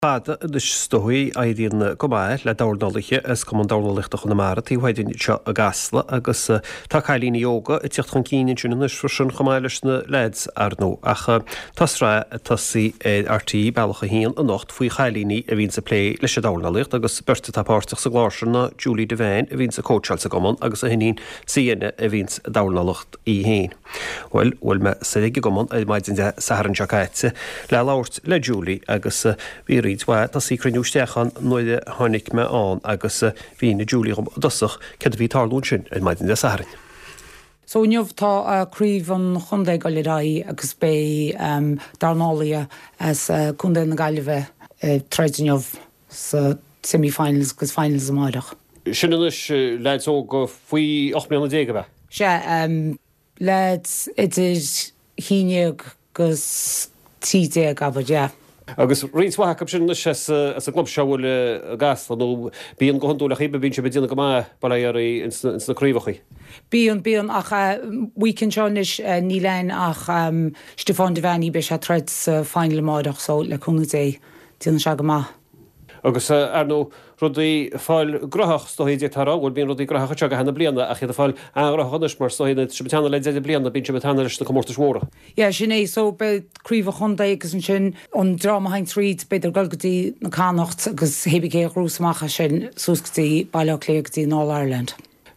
Fada dus stohui aidíon gomáil le dánalige is cum dánaligta chun mar tíhaidin seo a gasla agus tá chailína yoga i tíocht chun cíine túnas frisin chomáiles na leds arnó ach tasrá tasí RTí bailcha híon a nocht faoi chailíní a bhín sa lé leis a dánalicht agus berta tápáirteach sa gláir na Julie Devine a bhín sa coachal sa gomon agus a hinín síana a bhín dánalicht í héin. Well me sa gomon a maidin saharan jacaite le láirt le Julie agus bhí Tá sí cruniústeachan nuide tháinig me an agus bhína Julie dosach cad bhí tarlún sin in maidin de saharin. So neamh tá críomh an chundé gaiileráí agus bé darnália as chundé na gaiileh treideneamh sa semi-finals agus finals a maireach. Sin is leid ó go faoi 8 milliún déige bheith? Se leid idir híineag gus tíide gabhad, yeah. Agus rinswacha sin as a club seáil a gas nó bíon go honúla chébe bín se bedíanana go má bailí na críomhachaí. Bíon ach weekend seánis ní lein ach Stefan Devine be se treid sa final máideach so le chuna é díana se go má. Agus nó rudaí fáil grothach stohéidir tarrá, bhfuil bíon rudaí grothach teag a hena blianana a chéad fáil angrachanis mar stohéad sebetana le déidir blianana bín sebetana leis na comórtas móra. Ja, sinné so be críomh chunda agus an sin an drama hain tríd beidir golgadí na cánacht agus hebigé rúsamacha sin súscatí bailach léagtí in All Ireland.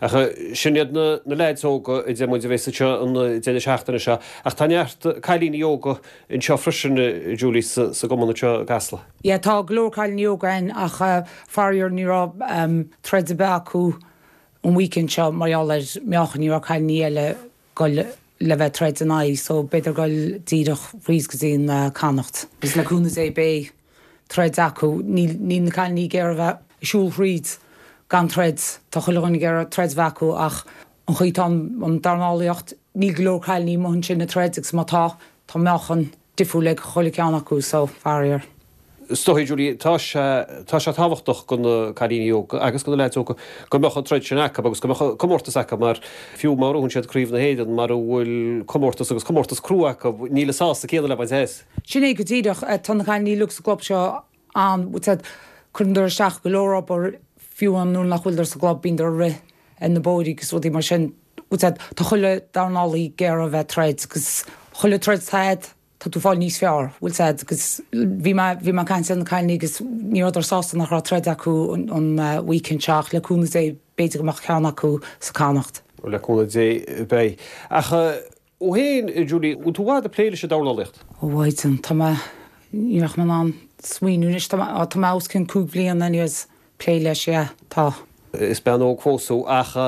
Sinad na leidsóga i d muid bhééis an déine seachtainna se ach táneart cailína yoga in seo frisin Julie sa gomana seo gasla. Ja, tá glór cailína yoga in ach farir nírá treid a beachú an weekend seo marialar meachan nírá cailína eile goil le bheith treid an ai, so beidir goil díadach rís go dtíon cánacht. Is leúna é bé treid acu ní na cailína ggéir bheith siúlríd gan treid tá chuileáinnig ar treid bheacu ach an chuítán an darnálaíocht ní glór cailíní mo sin na treid agus mátá tá meachan difriúla chuileceán acu so farir. Stohi Julie tá se táhachtach gon cailína yoga agus go leidsóga go mecha treid sin aca agus go mecha comórtas aca mar fiú mar hún siad críomh na héidir mar bhfuil comórtas agus comórtas crúacha níle sásta céad le héis. Sinné go dtíideach tá na cailíní lugus glob seo an chunúir seach go lórap or fiú an nún nachhfuidir sa glob bín ri in na bóí gus bhí mar sin tá chuile darnálaí géar a bheith treid gus chuile treid taid tá tú fáil níos fearr bhfuil said gus bhí mar caiin na cailíní gus níidir sásta nach treid acu an weekend seach leúna é beidir goach ceann acu sa cánacht. Leúna é bé. Ó héin Julie ú tú bhád a pléile se dánálicht? Óhaitan tá níoch man an smuoúnis tá más cinn cúg blion na níos pléile sé tá. Is ben óg fósú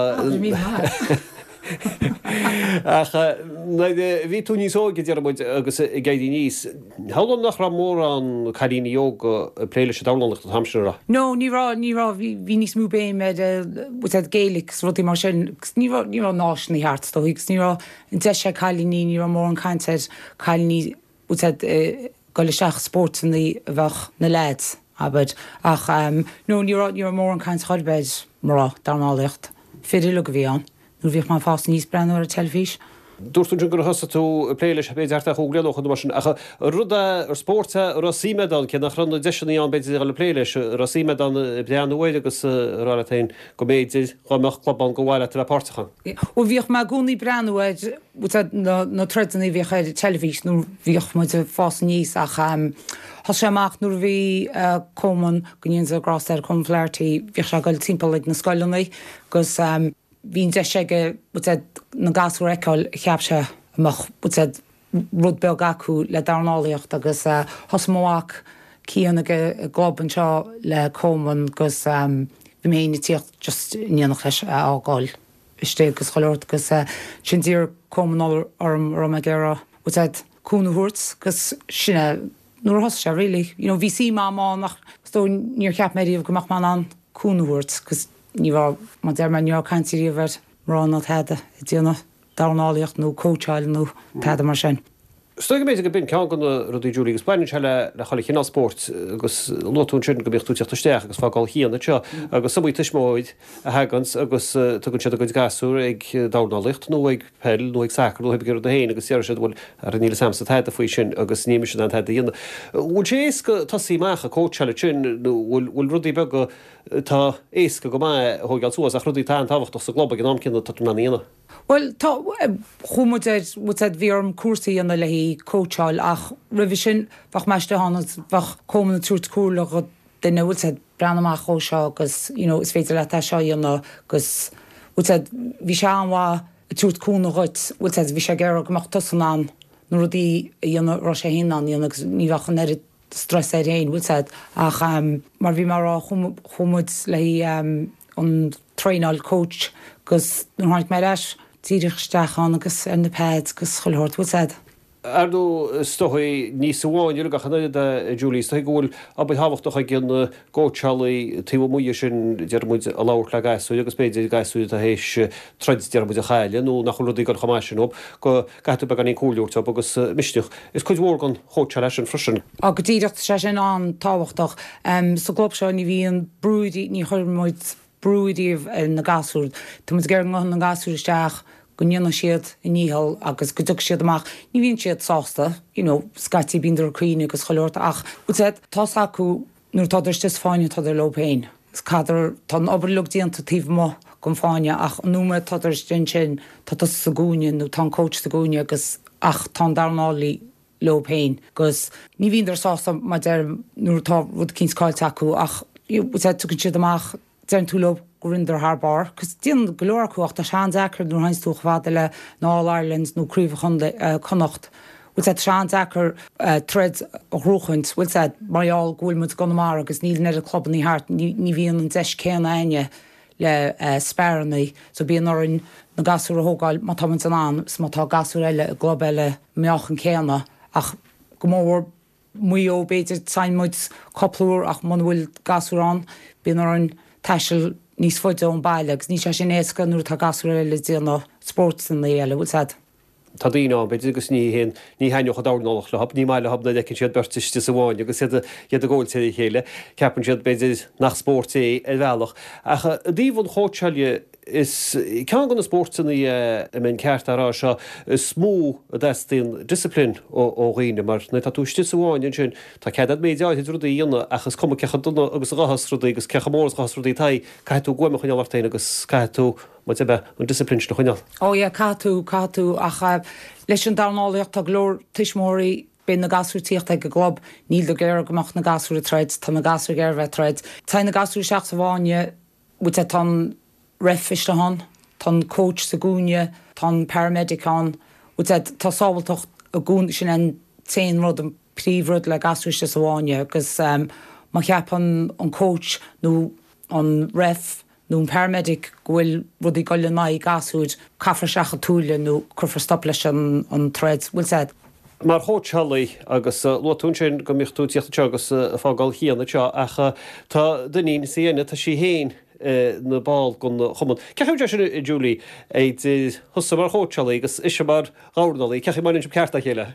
bhí tú níos ógid dearmid agus i gaiidí níos. Hálam nach ra mór an cailína yoga pléile se dánálicht a hamsera? No, ní rá hí níos mú bé med gélik rudí mar sin ní náisina hart tó gus ní in de sé cailíní ní mór an caiinteid cailíní goile seach sportsaí bheith na leids. Aber ach nó ní mór an caiint chobeid mar darnálaíocht féidir le go bhí an, nó bhíoh má fás níos breanúir a telefís. Dúirtún gur hosa tú pléile a béidir arta chuúgléocha mar sin acha ruda ar spórta rosímedan ce nach runna deisinaí an beidir le pléile rosímedan breanúide agus rátain go méidir chuach clubban go bhhaile a pártachan. Ó bhíoh má gúnaí breanúid na tredaí bhíoh chuid telefís nó bhíoh mu fás níos ach Tá séach nuair bhí comman goníon a grás ar chun fleirtaí bhí se goil timpplaigh na scoilnaí gus bhín de seige na gasú eáil cheapse amach rud beag acu le darnálaíocht agus thosmóach cíanna globan seo le comman gus bhí ména tíocht just níanach leis ágáil isté gus choirt gus sin tír comman orm rom a gcéire cúnaúirt gus sinne nuair has se rilí. Bhí sí má nach stó níor cheap méíomh gomach man an cúnaúirt gus ní bhar má d man neor caiintíí bhar rán á theada i dtíanana darnálaíocht nó cóteáil nó teada mar sin. Stoig méid go bin cean gona rudí Julie agus bain le chola chinál sport agus lotún sin go bíochtú teachtasteach agus fágáil chéanana teo agus samú tuismóid a hagans agus tugann siad a go gasú ag dánálicht nó ag pell nó ag sacr nó gur a héin agus sé bhfuil ar an níle samsa theide faoi sin agus níimi sin an theide dhéanana. Bhil sé éca tasí mecha cóteile sin bhfuil rudí be go tá éca go mai thugáil suas a rudí tá táhachtach sa globa an amcinna tá na íana. Well, tá chumuid bhíorm cuasaí anna le hí cóteáil ach rih sin bach meiste hána bach comna trút cúla go duine bhfuil breanamach ó seo agus is féidir le seo dhéanana agus bhí se anhá trút cúna ruit bhfuil bhí sé ggéir goach tusan an nó rudí dhéanana ro sé héan dhéana ní bhachan ar stress é réin bhfuil ach mar bhí mar chumuid le an tréáil coach gus nóhaid mé leis tíiristeachán agus ar na péid gus choirt bhil. Ardú stochaí níos bháin dúla gachan de Julie tá ggóil a b hahachtach gin ggótealaí tíh muo sin dearmid a láir le gasú agus beidir gasú a hééis treid dearmid a chaile nó nach chulúdaí go chamáisisin op go gaiú be gan í cúúirte agus misteach. Is chuid mhór an hóte leis an frisin. A go dtíirecht sé sin an táhachtach sa glob seo ní bhí an brúdí ní chuirmid brúdíomh na gasúr. Tá mu ggéir an na gasúisteach go nniuanna siad i níhall agus go dtug siad amach. Ní bhíonn siad sásta, scatí bíndar chuoine agus choirta ach tá acu nuair táidir fáine tá lopéin. Is cadar tá oberlug díanta tíh mo go fáine ach numa táidir sin tá sa gúine nó tá coach sa gúine agus ach tá darnálaí lopéin. Gus ní bhíonidir sásta mar nuair tá rud cínscáilte acu ach tugann siad amach dean túlób gurinder haar bar, cos dín glóracuach a sean zachar nó hains túch fada le All Ireland nó críomh connacht. Bhfuil sean zachar tred a rúchant, bhfuil mariaal gúilmut gonamar agus níl net a club ní hart, ní bhíon an deis céan aine le spernaí, so bíon orin na gasú a hógáil má tá an má tá gasú eile a glob eile meachan céanna ach go mór muo beidir tainmuid coplúr ach man bhfuil gasú an, bíon orin taisil níos foiide ón bailegs, ní sé sin éca nuair tá gasú eile díana sports in eile bhil. Tá díá beidir agus ní hén ní hainneoch a dánáach le hab, ní meile habna lecinn siad bertiste sa bháin, agus iad a ggóil sé chéile, ceapan siad beidir nach sport é bhealach. Acha a dtíomhann chóteile is cean gan na sportsanna i mén ceart ará seo smó a d'istín disciplín ó riine mar na tá túiste sa bháin sin tá cead méideáid rudaí dhéanana achas cuma cecha duna agus rahasrudaí agus cecha móras chasrudaí tai caiú goime chuine bhartaine agus caiú mu be an disciplín na chuineal. Ó catú ach leis an dánálaíocht tá glór tuismóí ben na gasútíocht ag go glob níl do géir goach na gasú a treid tá na gasú géir bheith treid. Tá na gasú seach sa bháine bute tá refiste hon, tá coach sa gúne, tá paramedicán, tá sábaltocht a gún sin an 10 rud an príomhrud le gasúiste sa bháine, agus má cheapan an coach nó an ref nó an paramedic bhfuil rudí goile ná gasúid caafar seacha túile nó chufar stop leis an treid bhfuil. Mar hótealaí agus lotún sin go michtú tíochtta agus a fágáil chéanana teo acha tá duine séana tá sí héin na ball gon chumad. Ceim de sin Julie thusa mar hótealaí agus is mar gánaí, cechi mainin sem ceartta chéile.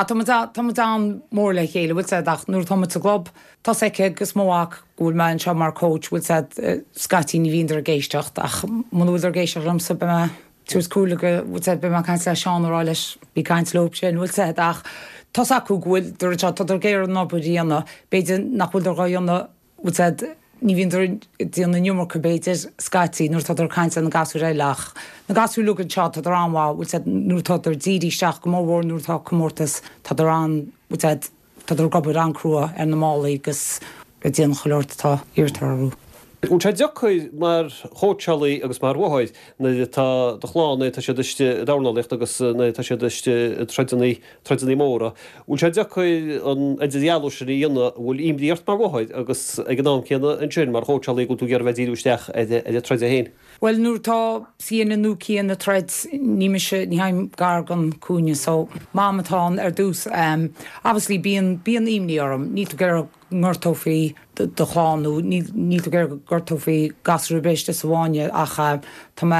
Tá mór le chéile bhfuil ach nuair tá a glob tá eice agus móach gúil me an seo mar coach bhfuil scatí ní bhíonidir a géistecht ach mhfuil ar géisteach lamsa be me túscúla go bhfuil be mar caiint le seanrá leis bí caiint lób sin bhfuil ach tá acu gúil dúir tá géir an nóbudíanana beidir nachhfuil ar gáanna bhfuil ní bhíonidir díanana numar go beidir scatí nuair tá caiint an na gasú réileach. Na gasú lugan seo tá anhá bhfuil nuair tá díisteach go mór nuair tá commórtas tá an bhfuil tá gobú an crua ar na málaí agus go dtíon choirt tá irtarú. Ún sé deochaid mar hótealaí agus mar bhhaid na tá do chláánna tá sé duiste dánálacht agus tá sé duiste treidaní móra. Ún sé deochaid an dealú sin dhéanana bhfuil imdíart mar bhhaid agus ag ná céanna an sin mar hótealaí go tú gur bheitúisteach treid a héin. Well nuair tá síana nó cían na treid níimiise ní haim gar gan cúne so mámatá ar dús. Obviously bíon imní orm, ní gur ngortófií do chláánú, ní gur gortófií gasú béiste sa bháine ach tá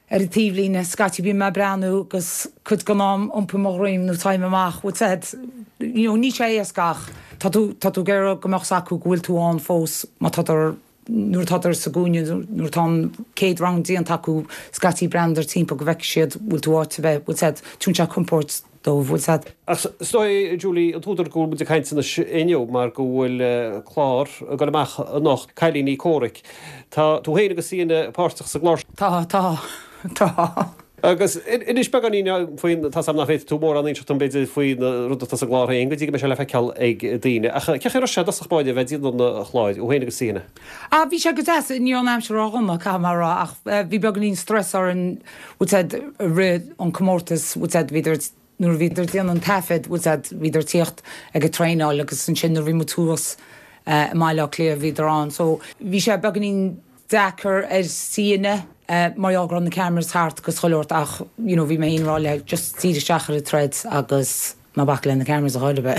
ar y tíflína scati bí me breanú gus chud gan am ompa mo roiim nó taim amach wat said ní sé ascach Tá tú gur gomach sacú ghfuil tú an fós má nuair tá sa gúine nuair tá céad round díon taú scatí brander timp go bheic siad bhfuil tú áte bheith bhil said tún se comport dómh said. Stoi Julie an túidir gúil bud a caiintena inniu mar go bhfuil chlár go amach nach cailíní córic. Tá tú héana agus síana páirteach sa glár. Tá. Agus inis be ganí faoin tá sam nach féit tú mór an inseach an beidir faoin ruúta a glár haon, go dtí me se le feiceal ag daine. Ceché sé a báide bheith díon na chláid ó héana agus síana. A bhí se go ní an am se rána camara ach bhí be ganín stress ar an rid an commórtas viidir nuair viidir díana an tafid viidir tíocht ag go tréáil agus an sin bhí túas máile léir viidir an. So bhí sé be ganín dachar ar síana mar ágra an na cameras hart gus choirt ach bhí mé onráile just tíidir seachar a thread agus má bach le na cameras a háile be.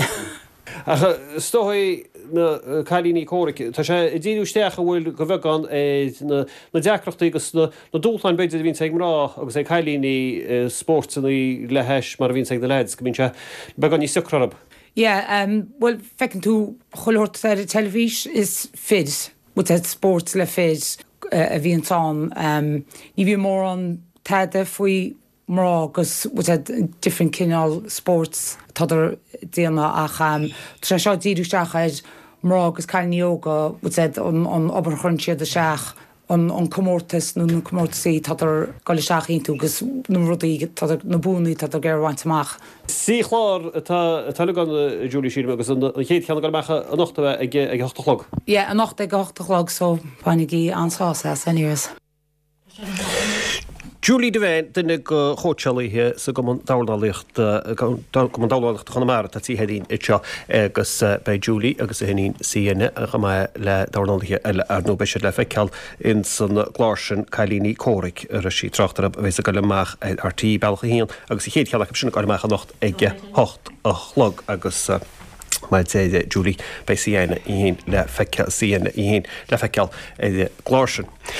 Stohí na cailíní córic, Tá sé ddíústeach a bhfuil go bheán na deachreachtaí agus na dúláin beidir bhín ag mrá agus é cailíní sportsaí lehéis mar bhín ag de leds, go bhín se began ní sucrarab. Well fecinn tú choirt ar a televís is fid, sport le fid. A bhí antán ní bhí mór an teide faoi mrá agus different cinál sports táidir déana ach tre seo díúteach id mrá agus caiinníoga an obair chunsiad a seach an commórtas nó na commórtaí táidir gáile seach tú gus nó rudaí na búnaí táidir ggéirhaint amach. Sí chlár tal gan Julie sír agus an chéad cheanna go mecha an nachta ag 8:00. An nachta ag 8:00 so pánig í ansása sanníras. Julie de bhein duine go chósealaíthe sa go dálaíocht chunamara a tí hedín itse agus bei Julie agus a henín síana a go le dálaíthe eile ar nó beise le feiceal in san glásin cailíní córic ar a sí trachtar a bheits a go leach artí bailcha híon agus i chéad chealaach sinna go mecha nacht ag 8:00 agus mai téide Julie bei síana í le feiceal síana í le feiceal glásin.